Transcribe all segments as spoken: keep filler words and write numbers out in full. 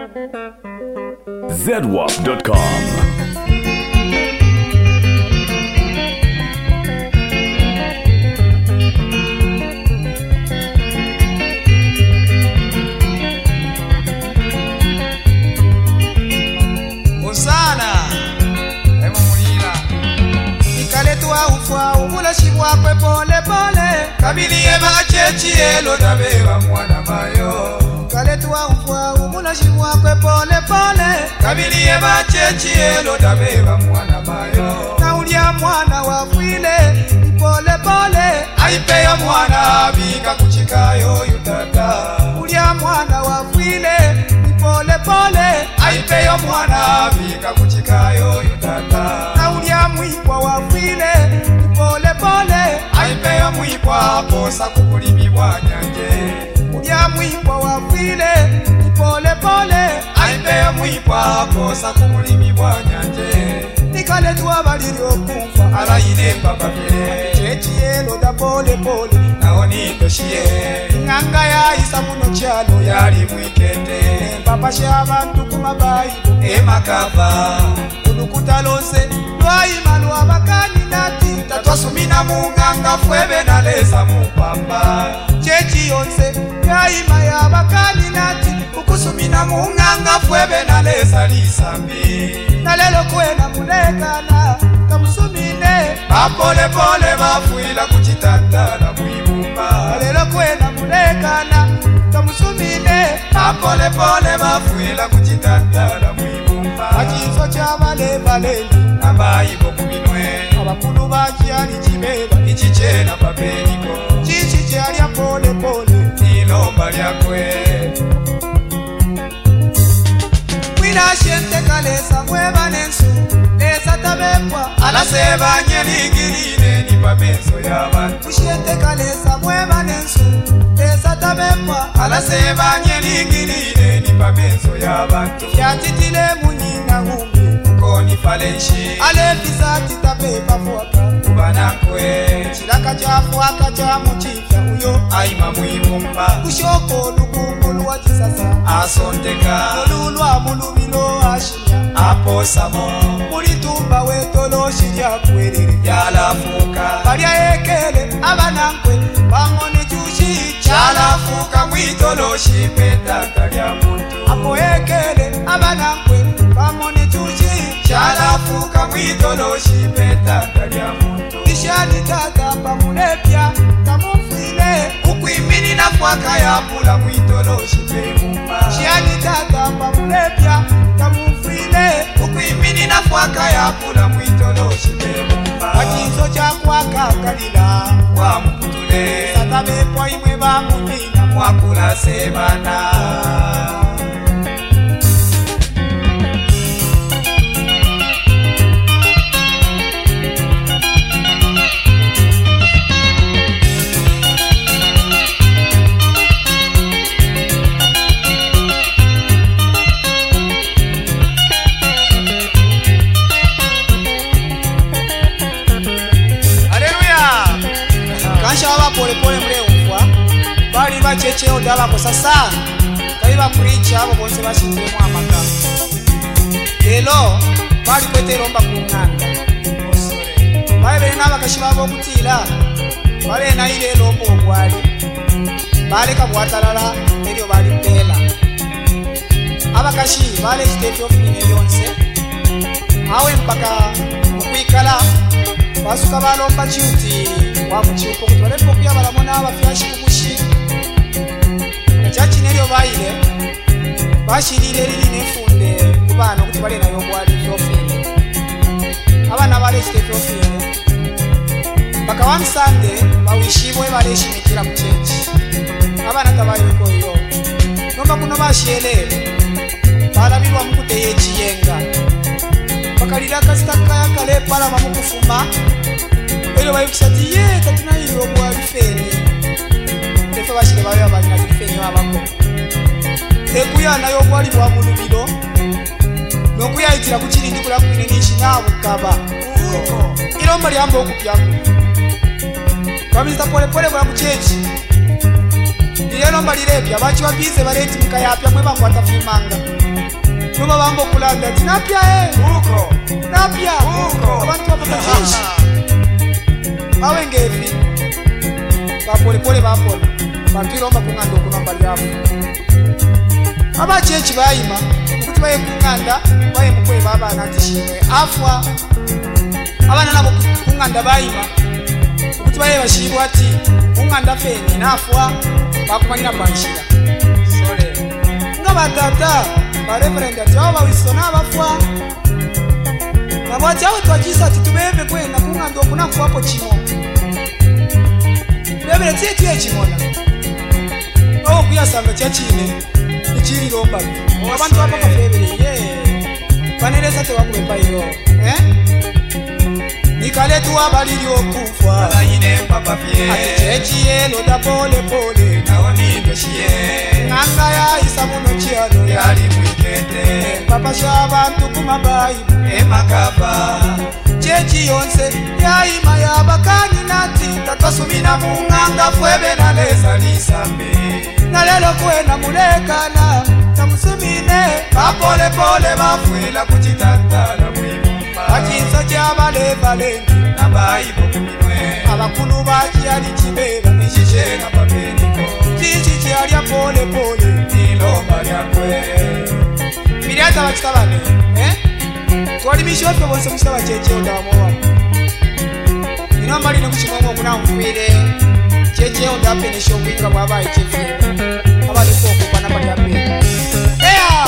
zedwap dot com. Shibwa pole pole kabiliye bachechi elo dabeba mwana mayo kale tuwa ufwa umula shibwa pole pole kabiliye bachechi elo dabeba mwana mayo na ulia mwana wafwile pole pole aipeya mwana bika kuchikayo yutata ulia mwana wafwile pole pole aipeya mwana bika kuchikayo yutata na ulia mwikwa wafwile pole pole aipeya mwikwa posa kukulimibwa nyanje ulia mwikwa wafwile pole pole aipeya mwikwa posa kukulimibwa nyanje nikale tuwa baliri okumfa alayine mbababye chechi yelo da pole pole naoni toshiye nganga ya isa muno chalo yali mwikete papa shabantu kumabayi emakava ulukuta lose lwaima lwa bakani nati tatwasumina munganga fwebe naleza mupamba chechi yonse yaima ya bakani nati ukusumina munganga fwebe naleza lisambi nalelo kwena mulekana kamusumine bapole pole bafuila kuchitanda na mwibumba nalelo kwena mulekana kamusumine bapole pole bafuila kuchitanda na mwibumba achizo cha vale vale nabayibo kubinwe abakulu bakyali chibeba ichichena papeniko chichi chali pole pole nilomba lyakwe wina shente kalesa mweba nensu lesa tabekwa alaseba nyeligirine ni papenso yabantu shente kalesa mweba nensu lesa tabekwa alaseba nyeligirine ni papenso yabantu yatitile munyina ngumbi koni falenshi alefisa titapepa fuaka kubanakwe chilaka chafuaka cha muchifya uyo aima mwibumba kushoko lukungulu wa chisasa asonteka olulwa mulubilo ashinya aposamo mulitumba wetolo shirya kwerere yalafuka balya ekele abanankwe bangone chushi chalafuka mwitolo shipeta talya muntu apo ekele abanankwe bangone chushi chalafuka mwitolo shipeta talya muntu ishani tata pamulepya kamufile ukwimini na fwaka ya pula mwitolo shipemumba ishani tata pamulepya kamufile ukwimini na fwaka ya pula mwitolo shipemumba achizo cha kwaka kalila wa mkutule satabepo imwe bamunina mwakula sebana pole pole mle ufwa bali bacheche odala ko sasa kaiba preach abo bonse bashitemo amaka lelo bali kweteromba kunganda osore bali naba kashibabo kutila bali na ile lombo gwali bali kabwatalala elio bali pela abakashi bali state of yonse awe mpaka kuikala basuka balomba chuti wamuchiko kutwalepo kuya balamona abafyashi kukushi chachi neryo bayile bashirire lili nefunde kubana kuti bale nayo gwali fyofile abana bale chite fyofile baka one Sunday bawishibwe bale shimikira mu church abana kabayo koyo nomba kuno bashele balabirwa mukute yechiyenga bakalira kasitaka yakale pala bamukufuma elo bayukishati ye katina ilo bwa bifeni tefa bashire bayo abanya bifeni wabako ekuya nayo bwali bwa mulubiro nokuya itira kuchirindi kula kwininishi nabu kaba ilo mbali ambo okupyaku kamisa pole pole kwa kuchechi Yelo mbalirepya bachi wabize bareti mukayapya mwe bakwata fimanga. Numa bambo kulanda tinapya eh. Uko. Napya. Uko. Abantu abakachishi. Awe ngefi. Bapole pole bapole. Batwiromba kunganda okunamba lyabo. Abachechi bayima ukuthi baye kunganda baye mukwe baba natishimwe afwa. Abana nabo kunganda bayima ukuthi baye bashibwa ati unganda feni nafwa bakumanyira banshira. Sole. Ngabatata ba reverend ati wisona abafwa. Nabwacha aho twajisa ati tubebe kwenda kunganda okunafu hapo chimo. Bebere tete yechimona. Aho kuyasanga cyachine. Ichiri romba. Abantu abaka febere ye. Banereza te bakubemba iyo. Eh? Nikale tu abaliri okufa. Alayine papa fie. Ati chechi yelo da pole pole. Naoni beshiye. Nanga ya isamuno chiano Yali mwikete. Papa shabantu kumabayi. Emakaba. Chechi yonse ya ima ya bakani nati. Tatwasumina munganga fwebe na leza lisambe. Na lelo kwena mulekana. Na musumine. Bapole pole bafwela kuchitantala mwimumba. Achinsa cha bale bale. Na baibo kuminwe. Abakulu bachi alichibeba. Nishishe na papeniko. Chichi chialia pole pole. Nilomba lyakwe. Miriata bachitabane. Eh? Twali mishofe bonse mushitaba cheche odamowa. Inomba lino kuchimongo kuna mfwire. Cheche ondape nisho kwinga baba ichefe. Abale koko kwa namba lyape. Ea!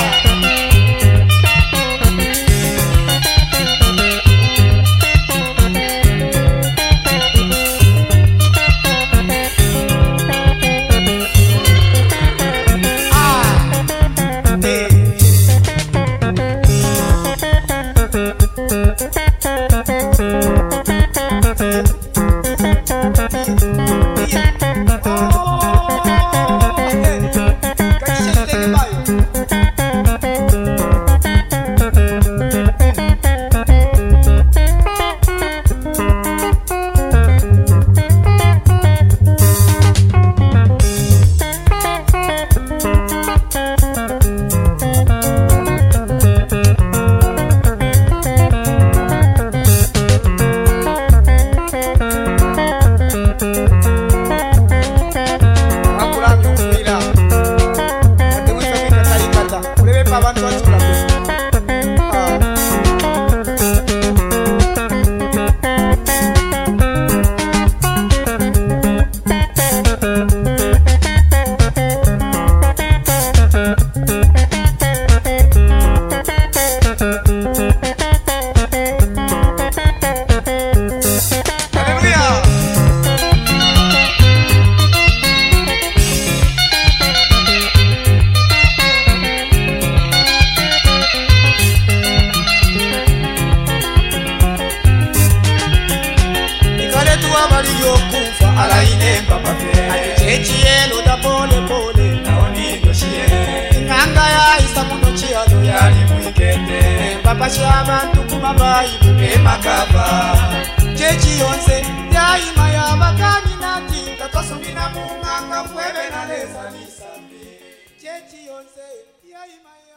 Bashabantu kumabayi Emakaba. Chechi yonse ya ima ya bakani nati. Tatwasumina munganga fwebe na leza lisambi. Chechi yonse ya ima ya